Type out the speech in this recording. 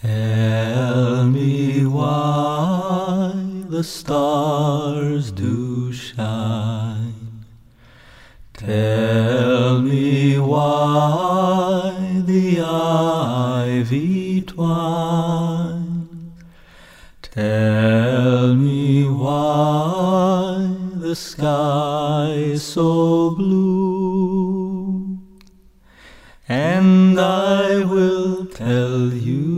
Tell me why the stars do shine. Tell me why the ivy twine. Tell me why the sky is so blue, and I will tell you